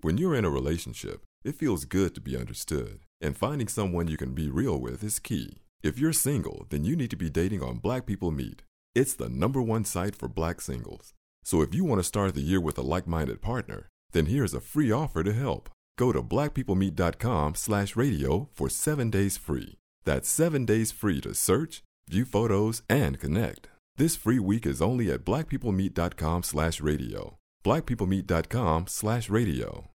When you're in a relationship, it feels good to be understood, and finding someone you can be real with is key. If you're single, then you need to be dating on Black People Meet. It's the #1 site for Black singles. So if you want to start the year with a like-minded partner, then here's a free offer to help. Go to blackpeoplemeet.com/radio for 7 days free. That's 7 days free to search, view photos, and connect. This free week is only at blackpeoplemeet.com/radio. blackpeoplemeet.com/radio.